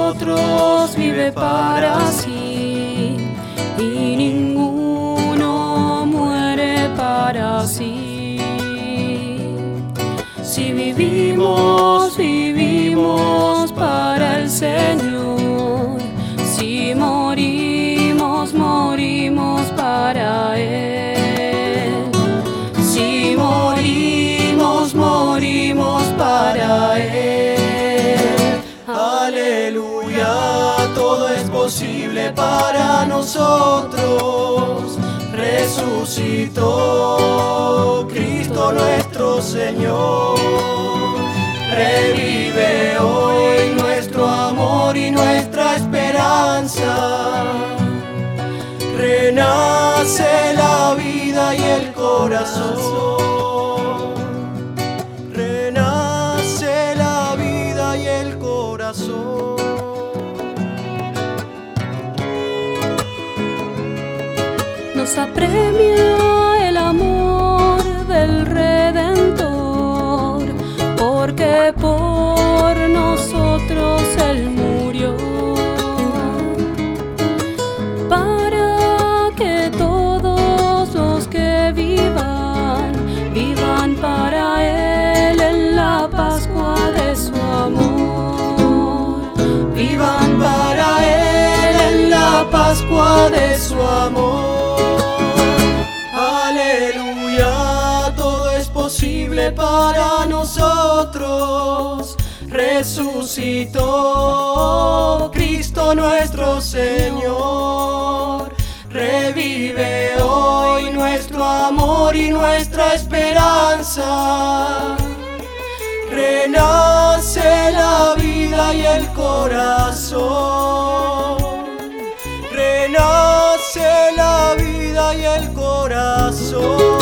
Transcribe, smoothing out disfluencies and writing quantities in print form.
nosotros vive para sí, y ninguno muere para sí. Si vivimos, vivimos para el Señor. Si morimos, morimos para Él. Si morimos, morimos para Él. Aleluya, todo es posible para nosotros. Resucitó Cristo nuestro Señor. Revive hoy nuestro amor y nuestra esperanza. Renace la vida y el corazón. Renace la vida y el corazón. Nos apremia el amor del Redentor, porque por nosotros Él murió, para que todos los que vivan, vivan para Él en la Pascua de su amor. Vivan para Él en la Pascua de su amor. Aleluya, todo es posible para nosotros. Resucitó Cristo nuestro Señor. Revive hoy nuestro amor y nuestra esperanza. Renace la vida y el corazón. Renace la vida y el corazón.